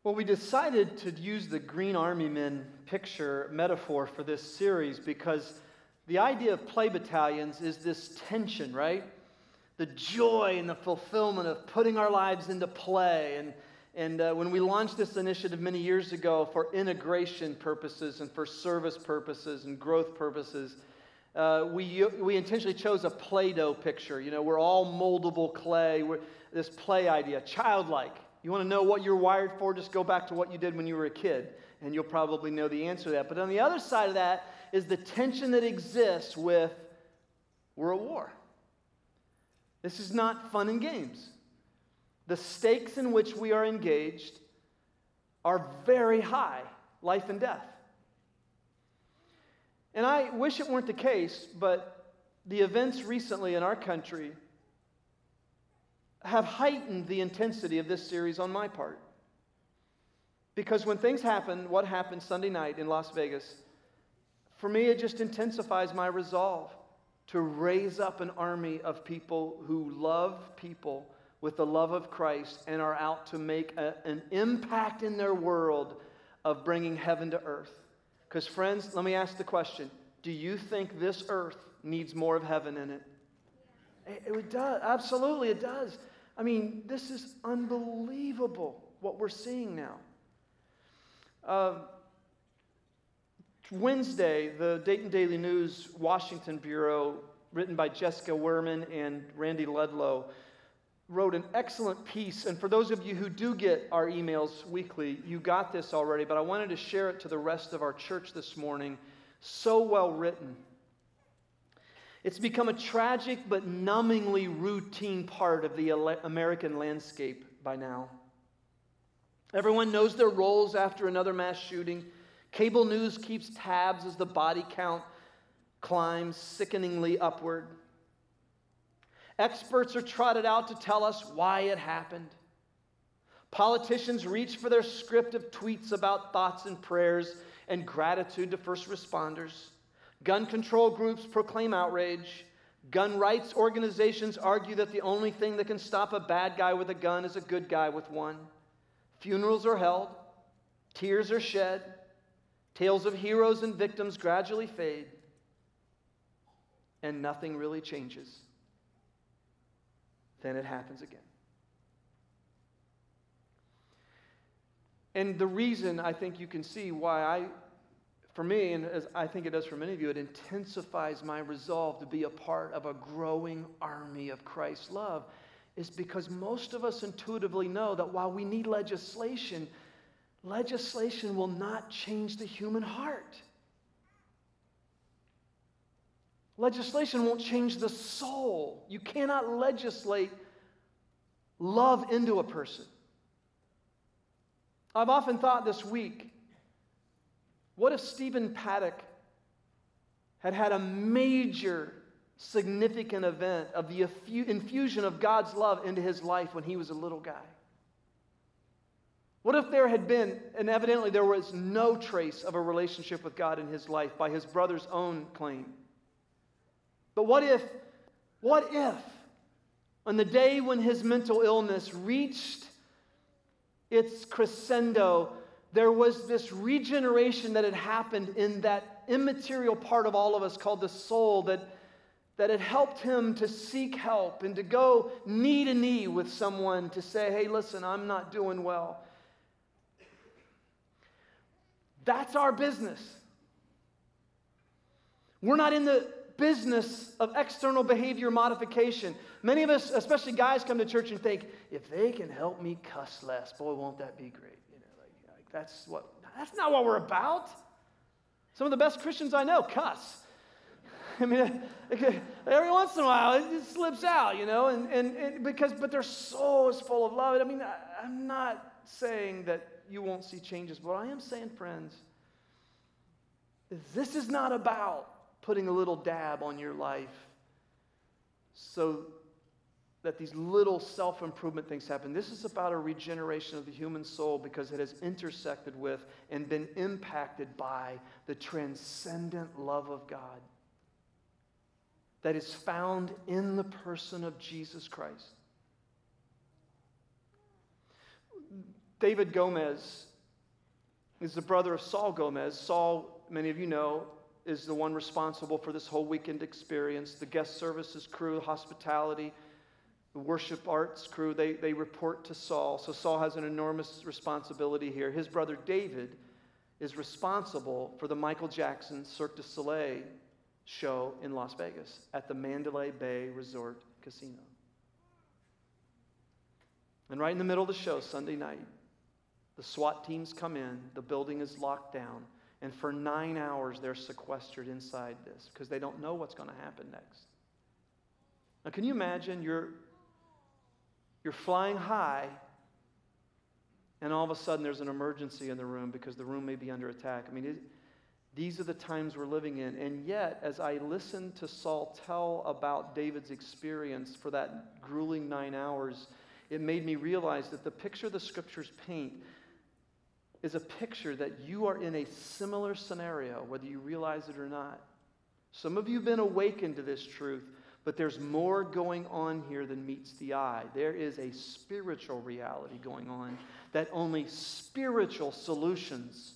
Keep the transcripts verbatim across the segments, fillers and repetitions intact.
Well, we decided to use the Green Army Men picture metaphor for this series because the idea of play battalions is this tension, right? The joy and the fulfillment of putting our lives into play. And, and uh, when we launched this initiative many years ago for integration purposes and for service purposes and growth purposes, uh, we, we intentionally chose a Play-Doh picture. You know, we're all moldable clay. We're, this play idea, childlike. You want to know what you're wired for? Just go back to what you did when you were a kid, and you'll probably know the answer to that. But on the other side of that is the tension that exists with we're at war. This is not fun and games. The stakes in which we are engaged are very high, life and death. And I wish it weren't the case, but the events recently in our country have heightened the intensity of this series on my part. Because when things happen, what happened Sunday night in Las Vegas, for me it just intensifies my resolve to raise up an army of people who love people with the love of Christ and are out to make a, an impact in their world of bringing heaven to earth. Because friends, let me ask the question, do you think this earth needs more of heaven in it? It, it does, absolutely it does. I mean, this is unbelievable what we're seeing now. Uh, Wednesday, the Dayton Daily News Washington Bureau, written by Jessica Werman and Randy Ludlow, wrote an excellent piece. And for those of you who do get our emails weekly, you got this already, but I wanted to share it to the rest of our church this morning. So well written. It's become a tragic but numbingly routine part of the American landscape by now. Everyone knows their roles after another mass shooting. Cable news keeps tabs as the body count climbs sickeningly upward. Experts are trotted out to tell us why it happened. Politicians reach for their script of tweets about thoughts and prayers and gratitude to first responders. Gun control groups proclaim outrage. Gun rights organizations argue that the only thing that can stop a bad guy with a gun is a good guy with one. Funerals are held. Tears are shed. Tales of heroes and victims gradually fade. And nothing really changes. Then it happens again. And the reason I think you can see why I For me, and as I think it does for many of you, it intensifies my resolve to be a part of a growing army of Christ's love, is because most of us intuitively know that while we need legislation, legislation will not change the human heart. Legislation won't change the soul. You cannot legislate love into a person. I've often thought this week, what if Stephen Paddock had had a major, significant event of the infusion of God's love into his life when he was a little guy? What if there had been, and evidently there was no trace of a relationship with God in his life by his brother's own claim? But what if, what if, on the day when his mental illness reached its crescendo, there was this regeneration that had happened in that immaterial part of all of us called the soul that, that had helped him to seek help and to go knee to knee with someone to say, hey, listen, I'm not doing well. That's our business. We're not in the business of external behavior modification. Many of us, especially guys, come to church and think, if they can help me cuss less, boy, won't that be great. That's what. That's not what we're about. Some of the best Christians I know cuss. I mean, every once in a while it just slips out, you know, and, and, and because but their soul is full of love. I mean, I, I'm not saying that you won't see changes, but what I am saying, friends, is this is not about putting a little dab on your life so that these little self-improvement things happen. This is about a regeneration of the human soul because it has intersected with and been impacted by the transcendent love of God that is found in the person of Jesus Christ. David Gomez is the brother of Saul Gomez. Saul, many of you know, is the one responsible for this whole weekend experience. The guest services crew, hospitality, the worship arts crew, they, they report to Saul. So Saul has an enormous responsibility here. His brother David is responsible for the Michael Jackson Cirque du Soleil show in Las Vegas at the Mandalay Bay Resort Casino. And right in the middle of the show, Sunday night, the SWAT teams come in, the building is locked down, and for nine hours they're sequestered inside this because they don't know what's going to happen next. Now, can you imagine you're, you're flying high, and all of a sudden there's an emergency in the room because the room may be under attack? I mean, it, these are the times we're living in. And yet, as I listened to Saul tell about David's experience for that grueling nine hours, it made me realize that the picture the scriptures paint is a picture that you are in a similar scenario, whether you realize it or not. Some of you have been awakened to this truth, but there's more going on here than meets the eye. There is a spiritual reality going on that only spiritual solutions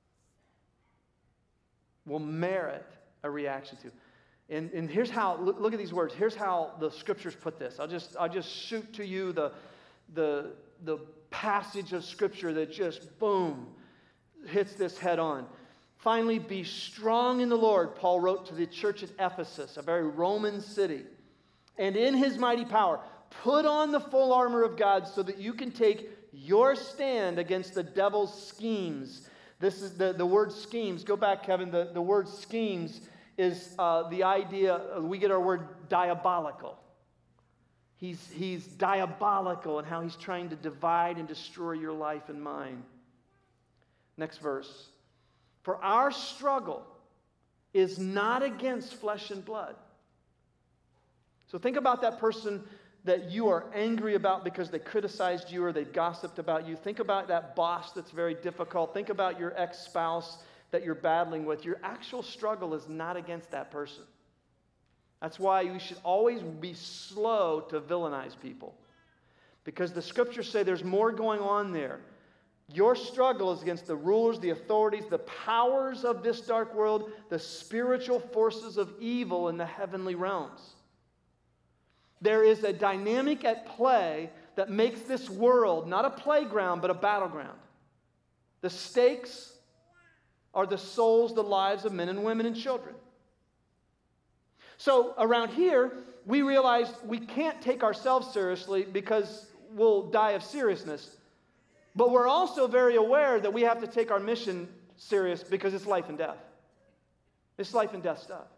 will merit a reaction to. And, and here's how, look, look at these words. Here's how the scriptures put this. I'll just, I'll just shoot to you the, the, the passage of scripture that just, boom, hits this head on. Finally, be strong in the Lord, Paul wrote to the church at Ephesus, a very Roman city. And in his mighty power, put on the full armor of God so that you can take your stand against the devil's schemes. This is the, the word schemes. Go back, Kevin. The, the word schemes is uh, the idea, we get our word diabolical. He's, he's diabolical in how he's trying to divide and destroy your life and mine. Next verse. For our struggle is not against flesh and blood. So think about that person that you are angry about because they criticized you or they gossiped about you. Think about that boss that's very difficult. Think about your ex-spouse that you're battling with. Your actual struggle is not against that person. That's why you should always be slow to villainize people, because the scriptures say there's more going on there. Your struggle is against the rulers, the authorities, the powers of this dark world, the spiritual forces of evil in the heavenly realms. There is a dynamic at play that makes this world not a playground, but a battleground. The stakes are the souls, the lives of men and women and children. So around here, we realize we can't take ourselves seriously because we'll die of seriousness. But we're also very aware that we have to take our mission serious because it's life and death. It's life and death stuff.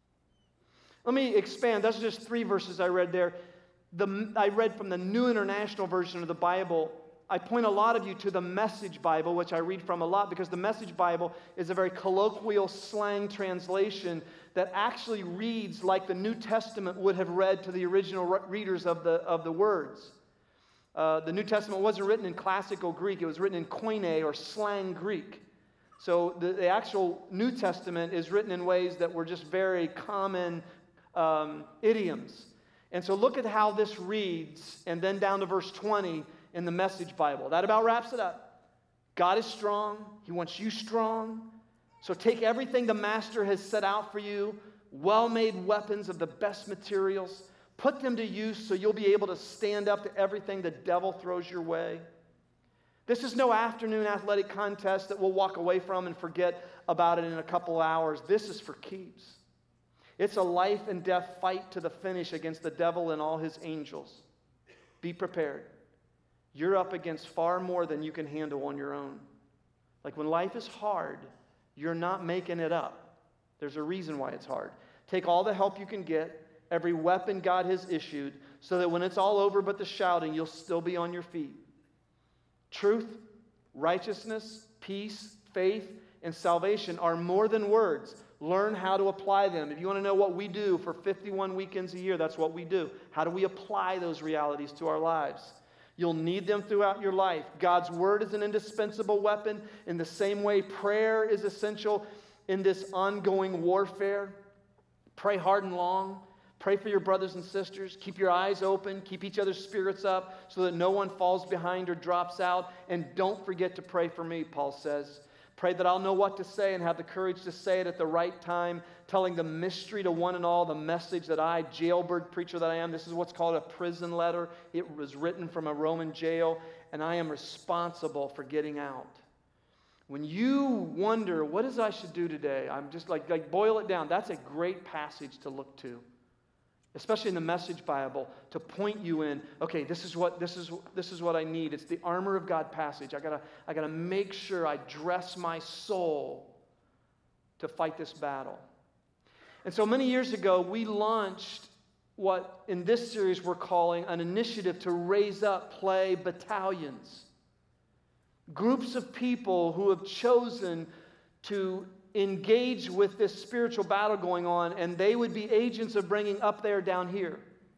Let me expand. That's just three verses I read there. The, I read from the New International Version of the Bible. I point a lot of you to the Message Bible, which I read from a lot, because the Message Bible is a very colloquial slang translation that actually reads like the New Testament would have read to the original re- readers of the, of the words. Uh, the New Testament wasn't written in classical Greek. It was written in Koine or slang Greek. So the, the actual New Testament is written in ways that were just very common um, idioms. And so look at how this reads, and then down to verse twenty in the Message Bible. That about wraps it up. God is strong. He wants you strong. So take everything the Master has set out for you, well-made weapons of the best materials. Put them to use so you'll be able to stand up to everything the devil throws your way. This is no afternoon athletic contest that we'll walk away from and forget about it in a couple hours. This is for keeps. It's a life and death fight to the finish against the devil and all his angels. Be prepared. You're up against far more than you can handle on your own. Like when life is hard, you're not making it up. There's a reason why it's hard. Take all the help you can get, every weapon God has issued, so that when it's all over but the shouting, you'll still be on your feet. Truth, righteousness, peace, faith, and salvation are more than words. Learn how to apply them. If you want to know what we do for fifty-one weekends a year, that's what we do. How do we apply those realities to our lives? You'll need them throughout your life. God's word is an indispensable weapon. In the same way, prayer is essential in this ongoing warfare. Pray hard and long. Pray for your brothers and sisters. Keep your eyes open. Keep each other's spirits up so that no one falls behind or drops out. And don't forget to pray for me, Paul says. Pray that I'll know what to say and have the courage to say it at the right time, telling the mystery to one and all, the message that I, jailbird preacher that I am, this is what's called a prison letter. It was written from a Roman jail, and I am responsible for getting out. When you wonder, what is I should do today? I'm just like, like boil it down. That's a great passage to look to. Especially in the Message Bible, to point you in, okay, this is what this is this is what I need. It's the armor of God passage. I gotta I gotta make sure I dress my soul to fight this battle. And so many years ago, we launched what in this series we're calling an initiative to raise up play battalions. Groups of people who have chosen to engage with this spiritual battle going on, and they would be agents of bringing up there down here.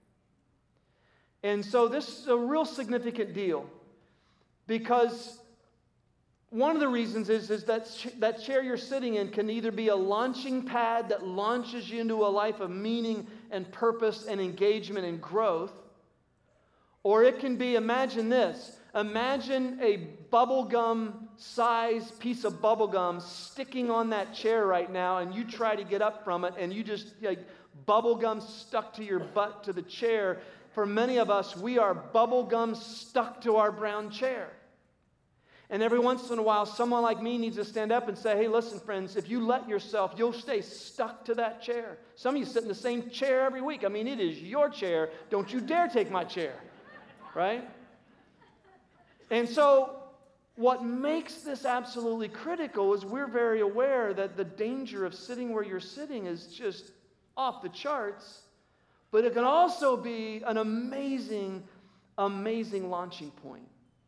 And so this is a real significant deal, because one of the reasons is, is that ch- that chair you're sitting in can either be a launching pad that launches you into a life of meaning and purpose and engagement and growth, or it can be, imagine this, imagine a bubblegum size piece of bubblegum sticking on that chair right now, and you try to get up from it, and you just, like, bubblegum stuck to your butt to the chair. For many of us, we are bubblegum stuck to our brown chair. And every once in a while, someone like me needs to stand up and say, hey, listen, friends, if you let yourself, you'll stay stuck to that chair. Some of you sit in the same chair every week. I mean, it is your chair. Don't you dare take my chair, right? And so what makes this absolutely critical is we're very aware that the danger of sitting where you're sitting is just off the charts, but it can also be an amazing, amazing launching point.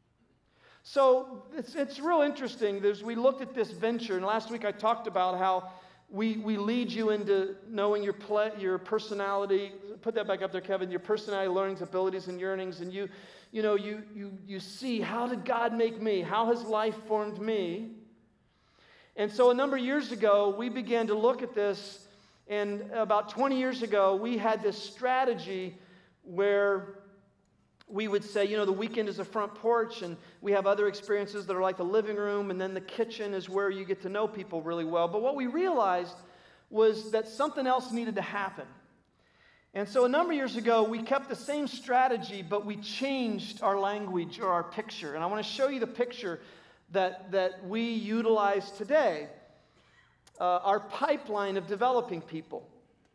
So it's, it's real interesting. There's, we looked at this venture, and last week I talked about how we, we lead you into knowing your, play, your personality. Put that back up there, Kevin. Your personality, learnings, abilities, and yearnings, and you You know, you, you, you see, how did God make me? How has life formed me? And so a number of years ago, we began to look at this, and about twenty years ago, we had this strategy where we would say, you know, the weekend is a front porch, and we have other experiences that are like the living room, and then the kitchen is where you get to know people really well. But what we realized was that something else needed to happen. And so a number of years ago, we kept the same strategy, but we changed our language or our picture. And I want to show you the picture that, that we utilize today, uh, our pipeline of developing people.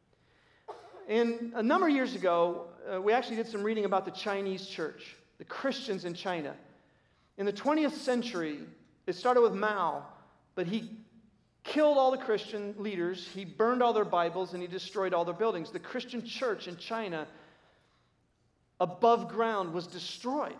And a number of years ago, uh, we actually did some reading about the Chinese church, the Christians in China. In the twentieth century, it started with Mao, but he killed all the Christian leaders, he burned all their Bibles, and he destroyed all their buildings. The Christian church in China, above ground, was destroyed.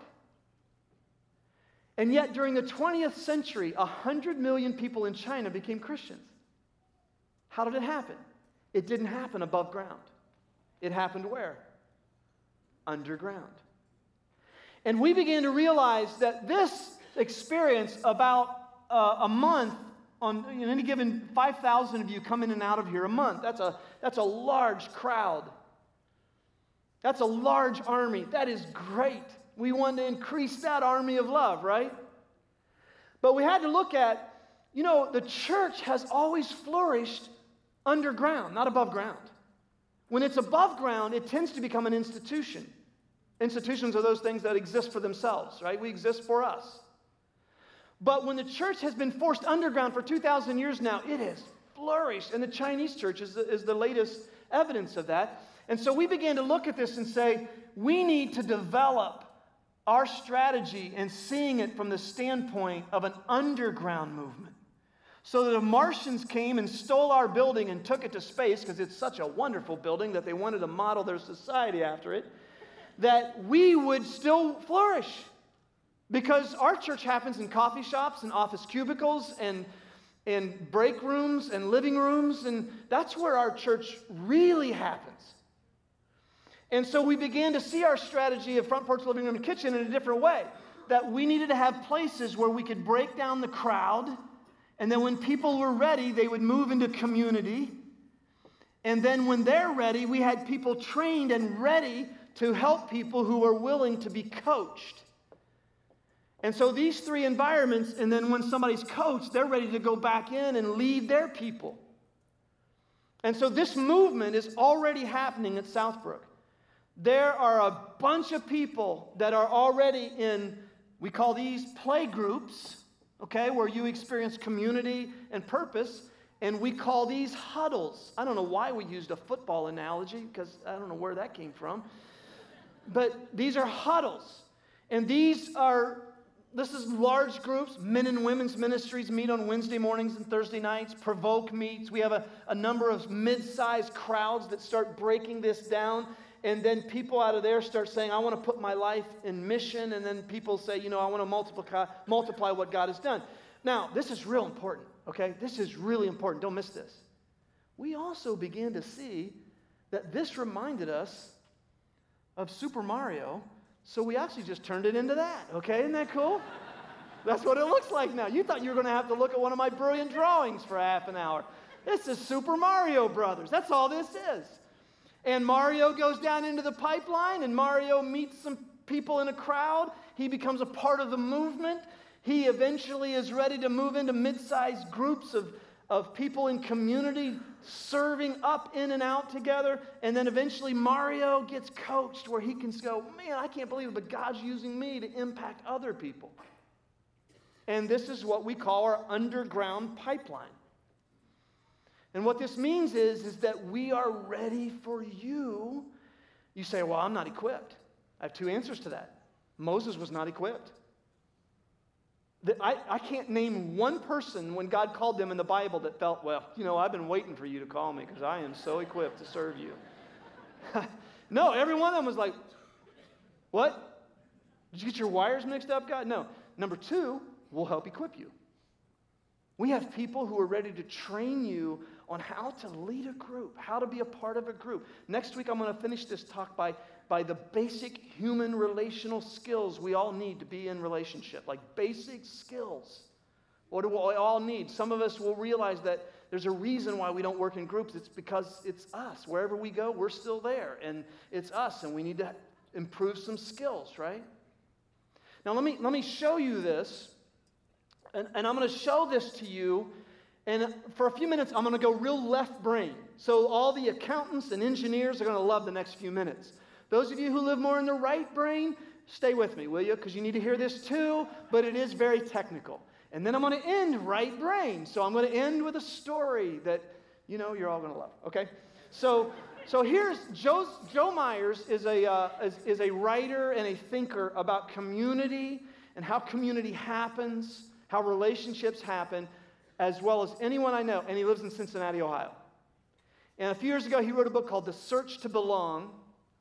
And yet, during the twentieth century, one hundred million people in China became Christians. How did it happen? It didn't happen above ground. It happened where? Underground. And we began to realize that this experience, about uh, a month, on in any given five thousand of you come in and out of here a month. That's a, that's a large crowd. That's a large army. That is great. We want to increase that army of love, right? But we had to look at, you know, the church has always flourished underground, not above ground. When it's above ground, it tends to become an institution. Institutions are those things that exist for themselves, right? We exist for us. But when the church has been forced underground for two thousand years now, it has flourished. And the Chinese church is the, is the latest evidence of that. And so we began to look at this and say, we need to develop our strategy and seeing it from the standpoint of an underground movement. So that if Martians came and stole our building and took it to space, because it's such a wonderful building that they wanted to model their society after it, that we would still flourish. Because our church happens in coffee shops and office cubicles and, and break rooms and living rooms, and that's where our church really happens. And so we began to see our strategy of front porch, living room, and kitchen in a different way. That we needed to have places where we could break down the crowd, and then when people were ready, they would move into community. And then when they're ready, we had people trained and ready to help people who are willing to be coached. And so these three environments, and then when somebody's coached, they're ready to go back in and lead their people. And so this movement is already happening at Southbrook. There are a bunch of people that are already in, we call these play groups, okay, where you experience community and purpose, and we call these huddles. I don't know why we used a football analogy, because I don't know where that came from. But these are huddles, and these are, this is large groups. Men and women's ministries meet on Wednesday mornings and Thursday nights. Provoke meets. We have a, a number of mid-sized crowds that start breaking this down. And then people out of there start saying, I want to put my life in mission. And then people say, you know, I want to multiply, multiply what God has done. Now, this is real important, okay? This is really important. Don't miss this. We also began to see that this reminded us of Super Mario. So we actually just turned it into that, okay? Isn't that cool? That's what it looks like now. You thought you were going to have to look at one of my brilliant drawings for half an hour. This is Super Mario Brothers. That's all this is. And Mario goes down into the pipeline, and Mario meets some people in a crowd. He becomes a part of the movement. He eventually is ready to move into mid-sized groups of, of people in community serving up in and out together. And then eventually Mario gets coached where he can go, man, I can't believe it, but God's using me to impact other people. And this is what we call our underground pipeline. And what this means is, is that we are ready for you. You say, well, I'm not equipped. I have two answers to that. Moses was not equipped. I, I can't name one person when God called them in the Bible that felt, well, you know, I've been waiting for you to call me because I am so equipped to serve you. No, every one of them was like, what? Did you get your wires mixed up, God? No. Number two, we'll help equip you. We have people who are ready to train you on how to lead a group, how to be a part of a group. Next week, I'm going to finish this talk by, by the basic human relational skills we all need to be in relationship, like basic skills. What do we all need? Some of us will realize that there's a reason why we don't work in groups. It's because it's us. Wherever we go, we're still there, and it's us, and we need to improve some skills, right? Now, let me, let me show you this. And, and I'm going to show this to you, and for a few minutes, I'm going to go real left brain. So all the accountants and engineers are going to love the next few minutes. Those of you who live more in the right brain, stay with me, will you? Because you need to hear this too, but it is very technical. And then I'm going to end right brain. So I'm going to end with a story that, you know, you're all going to love, okay? So so here's, Joe's, Joe Myers is a, uh, is, is a writer and a thinker about community and how community happens, how relationships happen, as well as anyone I know, and he lives in Cincinnati, Ohio. And a few years ago, he wrote a book called The Search to Belong,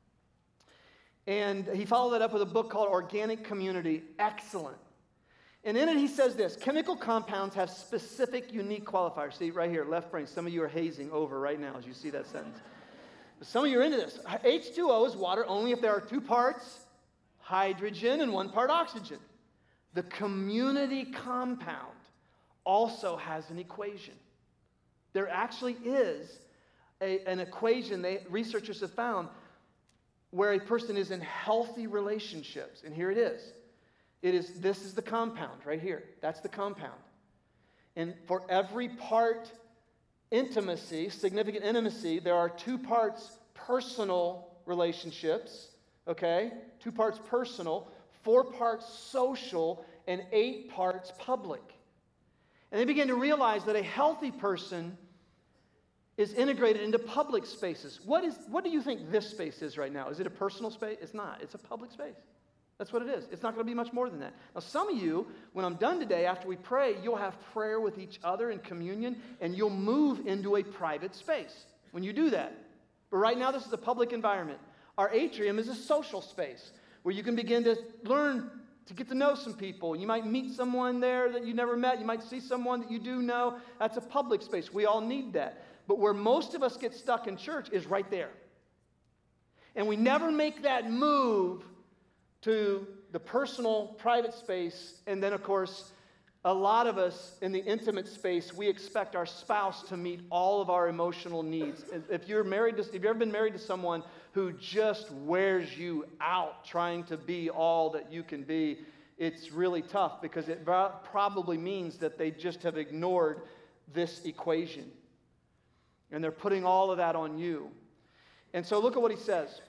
and he followed that up with a book called Organic Community. Excellent. And in it, he says this: chemical compounds have specific, unique qualifiers. See, right here, left brain. Some of you are hazing over right now as you see that sentence. But some of you are into this. H two O is water only if there are two parts hydrogen and one part oxygen. The community compound also has an equation. There actually is a, an equation they, researchers have found where a person is in healthy relationships. And here it is. It is, this is the compound right here. That's the compound. And for every part intimacy, significant intimacy, there are two parts personal relationships, okay? Two parts personal, four parts social, and eight parts public. And they begin to realize that a healthy person is integrated into public spaces. What is? What do you think this space is right now? Is it a personal space? It's not. It's a public space. That's what it is. It's not going to be much more than that. Now, some of you, when I'm done today, after we pray, you'll have prayer with each other in communion, and you'll move into a private space when you do that. But right now, this is a public environment. Our atrium is a social space where you can begin to learn to get to know some people. You might meet someone there that you never met. You might see someone that you do know. That's a public space. We all need that. But where most of us get stuck in church is right there. And we never make that move to the personal, private space. And then, of course, A lot of us in the intimate space, we expect our spouse to meet all of our emotional needs. If you're married to, if you've ever been married to someone who just wears you out trying to be all that you can be, it's really tough because it probably means that they just have ignored this equation. And they're putting all of that on you. And so look at what he says.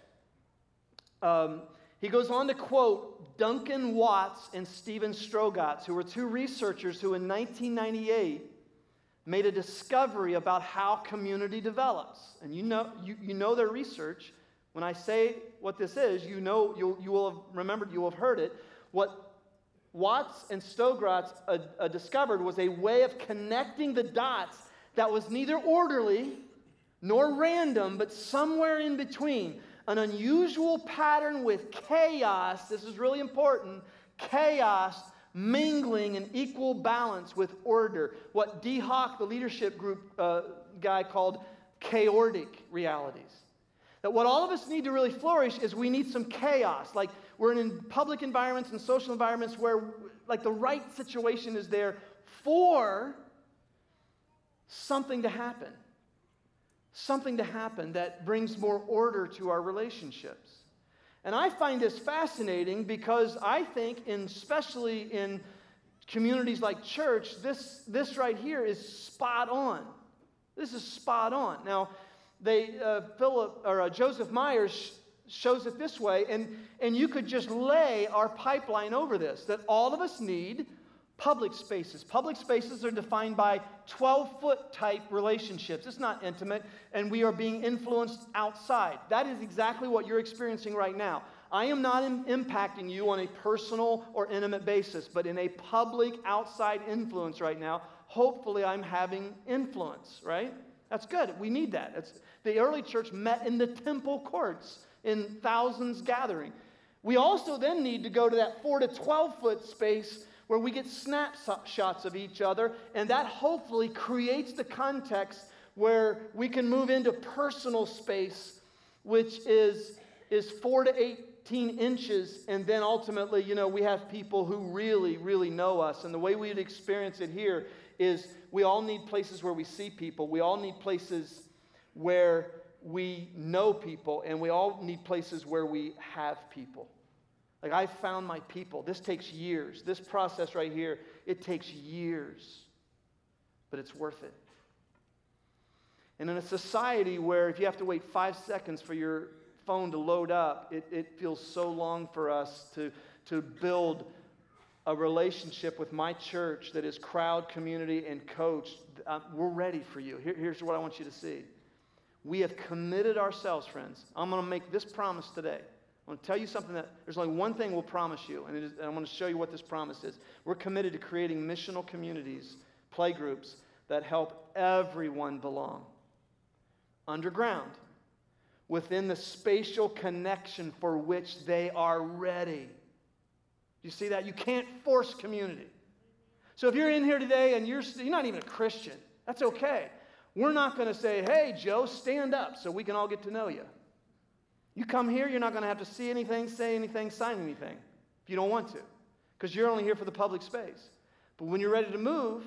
Um, he goes on to quote Duncan Watts and Stephen Strogatz, who were two researchers who in nineteen ninety-eight made a discovery about how community develops. And you know, you, you know their research. When I say what this is, you know, you'll, you will have remembered, you will have heard it. What Watts and Strogatz uh, uh, discovered was a way of connecting the dots that was neither orderly nor random, but somewhere in between. An unusual pattern with chaos, this is really important, chaos mingling in equal balance with order. What D. Hawk, the leadership group uh, guy, called chaotic realities. That what all of us need to really flourish is we need some chaos. Like we're in public environments and social environments where like the right situation is there for something to happen. Something to happen that brings more order to our relationships. And I find this fascinating because I think, in, especially in communities like church, this, this right here is spot on. This is spot on. Now, they, uh, Philip or uh, Joseph Myers sh- shows it this way, and, and you could just lay our pipeline over this, that all of us need public spaces. Public spaces are defined by twelve-foot type relationships. It's not intimate, and we are being influenced outside. That is exactly what you're experiencing right now. I am not im- impacting you on a personal or intimate basis, but in a public outside influence right now. Hopefully I'm having influence, right? That's good. We need that. It's, the early church met in the temple courts in thousands gathering. We also then need to go to that four to twelve-foot space where we get snapshots of each other, and that hopefully creates the context where we can move into personal space, which is, is four to eighteen inches, and then ultimately, you know, we have people who really, really know us, and the way we'd experience it here is we all need places where we see people, we all need places where we know people, and we all need places where we have people. Like, I found my people. This takes years. This process right here, it takes years. But it's worth it. And in a society where if you have to wait five seconds for your phone to load up, it, it feels so long for us to, to build a relationship with my church that is crowd, community, and coached. Uh, we're ready for you. Here, here's what I want you to see. We have committed ourselves, friends. I'm going to make this promise today. I want to tell you something that there's only one thing we'll promise you, and, it is, and I'm going to show you what this promise is. We're committed to creating missional communities, play groups that help everyone belong. Underground, within the spatial connection for which they are ready. Do you see that? You can't force community. So if you're in here today and you're, you're not even a Christian, that's okay. We're not going to say, hey, Joe, stand up so we can all get to know you. You come here, you're not going to have to see anything, say anything, sign anything if you don't want to, because you're only here for the public space. But when you're ready to move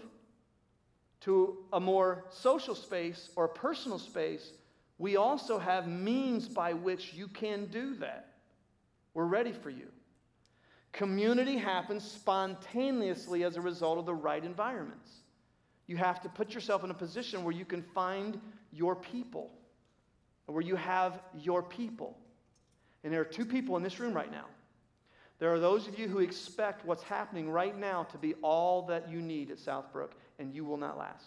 to a more social space or a personal space, we also have means by which you can do that. We're ready for you. Community happens spontaneously as a result of the right environments. You have to put yourself in a position where you can find your people, where you have your people. And there are two people in this room right now. There are those of you who expect what's happening right now to be all that you need at Southbrook, and you will not last.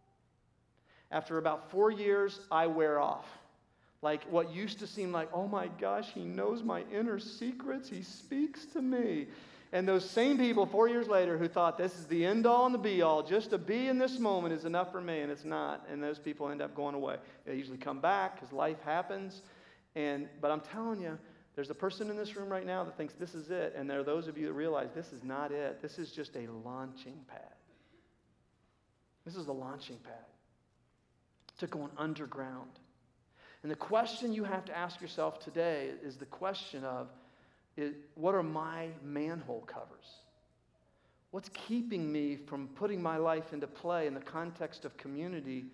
After about four years, I wear off. Like what used to seem like, oh my gosh, he knows my inner secrets, he speaks to me. And those same people four years later who thought this is the end all and the be all, just to be in this moment is enough for me, and it's not. And those people end up going away. They usually come back because life happens. And but I'm telling you, there's a person in this room right now that thinks this is it, and there are those of you that realize this is not it. This is just a launching pad. This is the launching pad to going underground. And the question you have to ask yourself today is the question of, It, what are my manhole covers? What's keeping me from putting my life into play in the context of community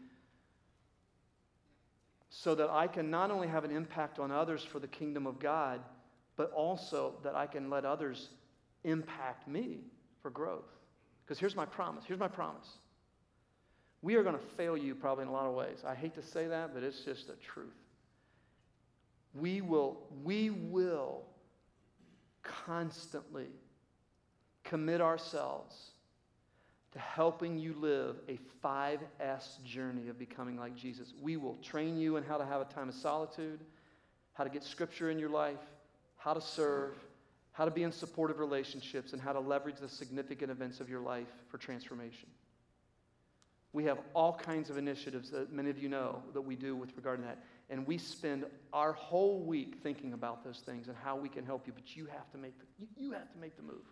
so that I can not only have an impact on others for the kingdom of God, but also that I can let others impact me for growth? Because here's my promise. Here's my promise. We are going to fail you probably in a lot of ways. I hate to say that, but it's just the truth. We will, we will constantly commit ourselves to helping you live a five S journey of becoming like Jesus. We will train you in how to have a time of solitude, how to get scripture in your life, how to serve, how to be in supportive relationships, and how to leverage the significant events of your life for transformation. We have all kinds of initiatives that many of you know that we do with regard to that. And we spend our whole week thinking about those things and how we can help you. But you have to make the, you, you have to make the move.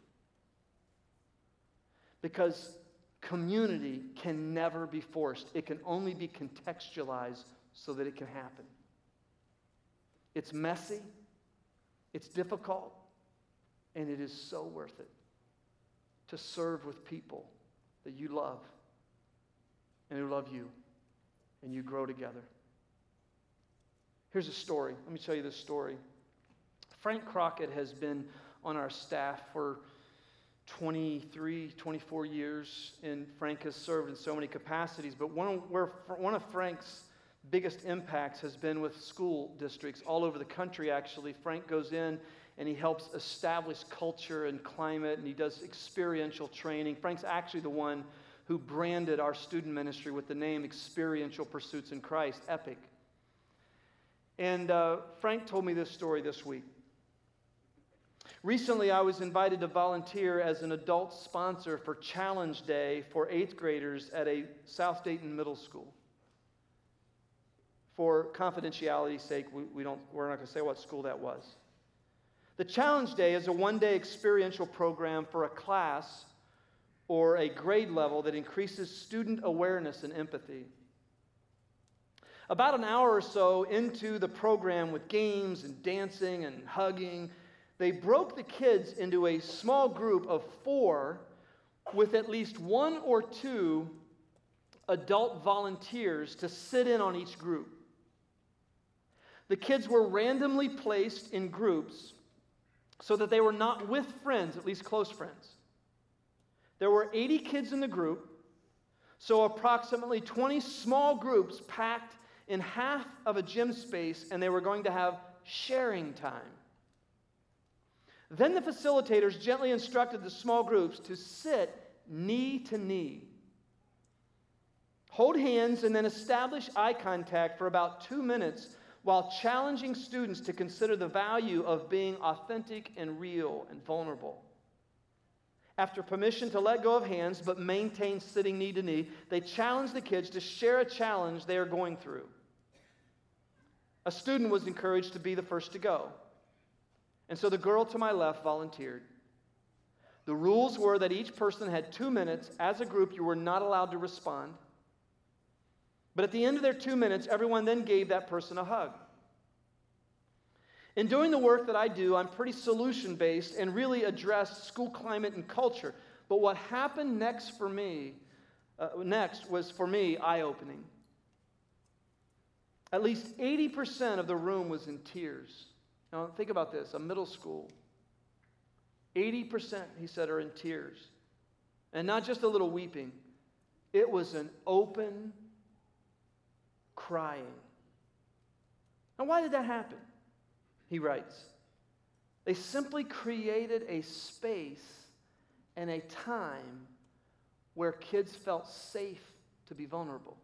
Because community can never be forced. It can only be contextualized so that it can happen. It's messy. It's difficult. And it is so worth it to serve with people that you love and who love you, and you grow together. Here's a story. Let me tell you this story. Frank Crockett has been on our staff for twenty-three, twenty-four years, and Frank has served in so many capacities, but one of, where, one of Frank's biggest impacts has been with school districts all over the country, actually. Frank goes in and he helps establish culture and climate, and he does experiential training. Frank's actually the one who branded our student ministry with the name Experiential Pursuits in Christ, EPIC. And uh, Frank told me this story this week. Recently, I was invited to volunteer as an adult sponsor for Challenge Day for eighth graders at a South Dayton middle school. For confidentiality's sake, we, we don't, we're not going to say what school that was. The Challenge Day is a one-day experiential program for a class or a grade level that increases student awareness and empathy. About an hour or so into the program with games and dancing and hugging, they broke the kids into a small group of four with at least one or two adult volunteers to sit in on each group. The kids were randomly placed in groups so that they were not with friends, at least close friends. There were eighty kids in the group, so approximately twenty small groups packed in half of a gym space, and they were going to have sharing time. Then the facilitators gently instructed the small groups to sit knee to knee, hold hands, and then establish eye contact for about two minutes while challenging students to consider the value of being authentic and real and vulnerable. After permission to let go of hands but maintain sitting knee to knee, they challenged the kids to share a challenge they are going through. A student was encouraged to be the first to go. And so the girl to my left volunteered. The rules were that each person had two minutes. As a group, you were not allowed to respond. But at the end of their two minutes, everyone then gave that person a hug. In doing the work that I do, I'm pretty solution-based and really address school climate and culture. But what happened next for me, uh, next was for me eye-opening. At least eighty percent of the room was in tears. Now think about this, a middle school. eighty percent, he said, are in tears. And not just a little weeping. It was an open crying. Now why did that happen? He writes, they simply created a space and a time where kids felt safe to be vulnerable.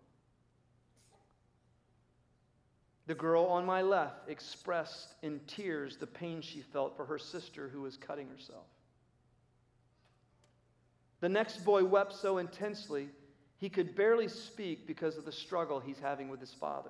The girl on my left expressed in tears the pain she felt for her sister who was cutting herself. The next boy wept so intensely he could barely speak because of the struggle he's having with his father.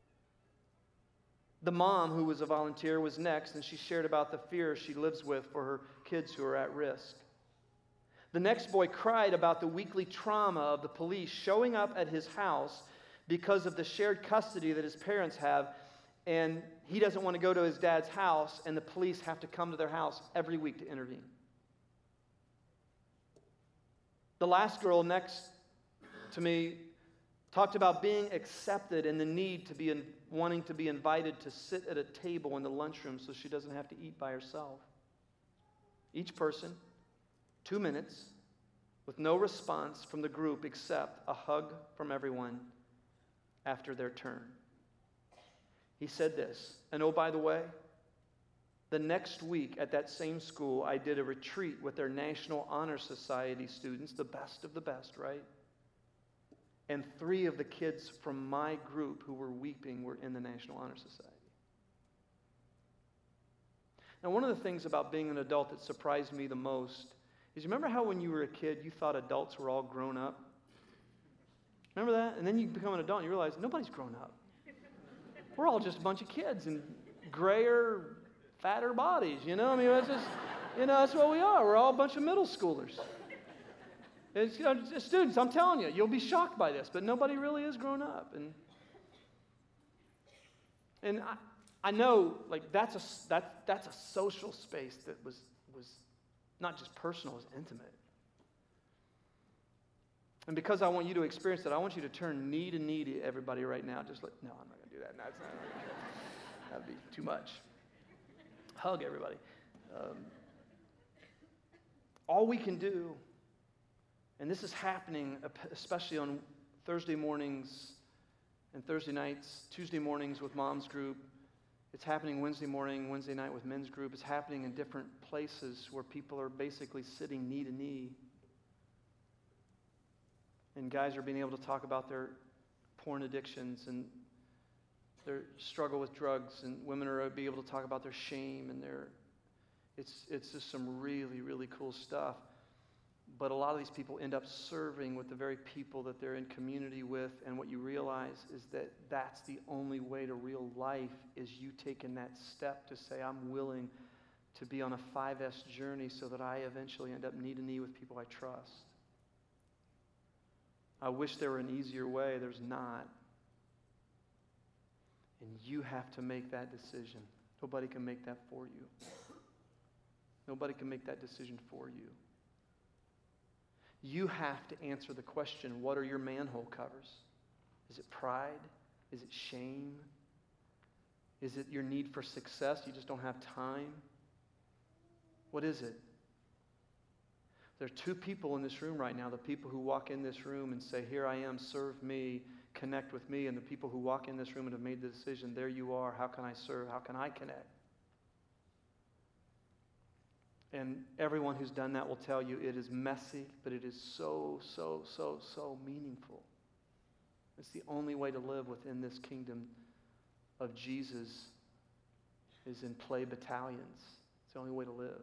The mom, who was a volunteer, was next, and she shared about the fear she lives with for her kids who are at risk. The next boy cried about the weekly trauma of the police showing up at his house because of the shared custody that his parents have, and he doesn't want to go to his dad's house, and the police have to come to their house every week to intervene. The last girl next to me talked about being accepted and the need to be in, wanting to be invited to sit at a table in the lunchroom so she doesn't have to eat by herself. Each person, two minutes, with no response from the group except a hug from everyone after their turn. He said this, and oh, by the way, the next week at that same school, I did a retreat with their National Honor Society students, the best of the best, right? And three of the kids from my group who were weeping were in the National Honor Society. Now, one of the things about being an adult that surprised me the most is, you remember how when you were a kid, you thought adults were all grown up? Remember that? And then you become an adult and you realize nobody's grown up. We're all just a bunch of kids in grayer, fatter bodies, you know? I mean, that's just, you know, that's what we are. We're all a bunch of middle schoolers. It's, you know, students, I'm telling you, you'll be shocked by this, but nobody really is grown up. And and I, I know, like, that's a, that, that's a social space that was, was not just personal, it was intimate. And because I want you to experience that, I want you to turn knee to knee to everybody right now. Just like, no, I'm not going to do that. That's not, that'd be too much. Hug everybody. Um, all we can do, and this is happening especially on Thursday mornings and Thursday nights, Tuesday mornings with mom's group. It's happening Wednesday morning, Wednesday night with men's group. It's happening in different places where people are basically sitting knee to knee. And guys are being able to talk about their porn addictions and their struggle with drugs, and women are be able to talk about their shame and their, it's it's just some really, really cool stuff. But a lot of these people end up serving with the very people that they're in community with, and what you realize is that that's the only way to real life, is you taking that step to say, I'm willing to be on a five S journey so that I eventually end up knee to knee with people I trust. I wish there were an easier way. There's not. And you have to make that decision. Nobody can make that for you. Nobody can make that decision for you. You have to answer the question, what are your manhole covers? Is it pride? Is it shame? Is it your need for success? You just don't have time? What is it? There are two people in this room right now, the people who walk in this room and say, here I am, serve me, connect with me, and the people who walk in this room and have made the decision, there you are, how can I serve, how can I connect? And everyone who's done that will tell you it is messy, but it is so, so, so, so meaningful. It's the only way to live within this kingdom of Jesus, is in play battalions. It's the only way to live.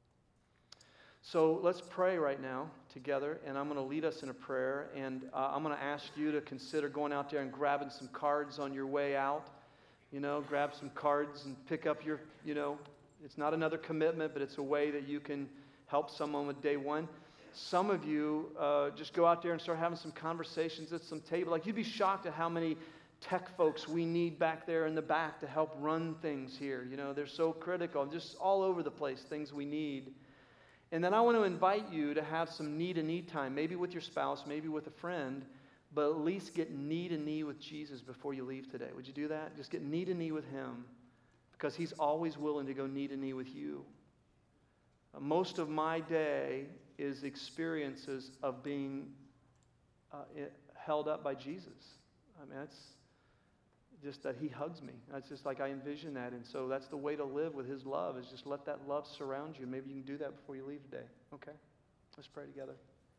So let's pray right now together, and I'm going to lead us in a prayer, and uh, I'm going to ask you to consider going out there and grabbing some cards on your way out. You know, grab some cards and pick up your, you know, it's not another commitment, but it's a way that you can help someone with day one. Some of you uh, just go out there and start having some conversations at some table. Like, you'd be shocked at how many tech folks we need back there in the back to help run things here. You know, they're so critical, just all over the place, things we need. And then I want to invite you to have some knee-to-knee time, maybe with your spouse, maybe with a friend, but at least get knee-to-knee with Jesus before you leave today. Would you do that? Just get knee-to-knee with him, because he's always willing to go knee-to-knee with you. Uh, most of my day is experiences of being uh, held up by Jesus. I mean, that's just that he hugs me. That's just like I envision that. And so that's the way to live with his love, is just let that love surround you. Maybe you can do that before you leave today. Okay? Let's pray together.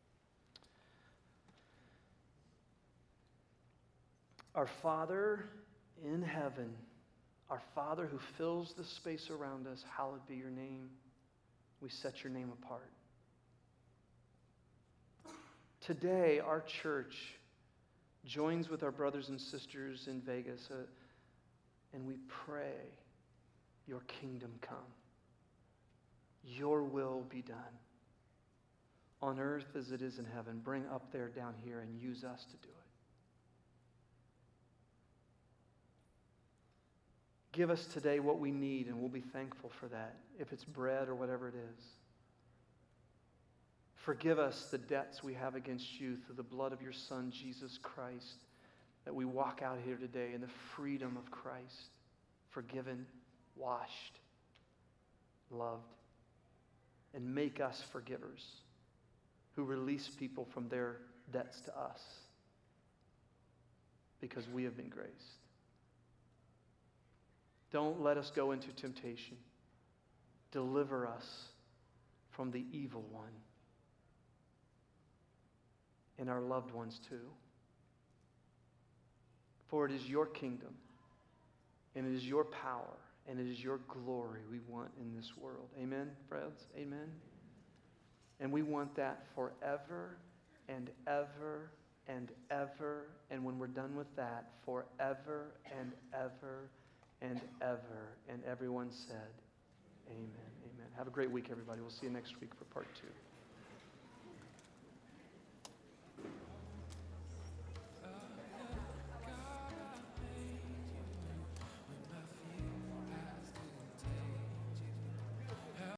Our Father in heaven, our Father who fills the space around us, hallowed be your name. We set your name apart. Today, our church joins with our brothers and sisters in Vegas, uh, and we pray, your kingdom come. Your will be done on earth as it is in heaven. Bring up there, down here, and use us to do it. Give us today what we need, and we'll be thankful for that, if it's bread or whatever it is. Forgive us the debts we have against you through the blood of your Son, Jesus Christ, that we walk out here today in the freedom of Christ, forgiven, washed, loved. And make us forgivers who release people from their debts to us because we have been graced. Don't let us go into temptation. Deliver us from the evil one and our loved ones too. For it is your kingdom and it is your power and it is your glory we want in this world. Amen, friends? Amen? And we want that forever and ever and ever. And when we're done with that, forever and ever and ever. And everyone said, amen, amen. Have a great week, everybody. We'll see you next week for part two.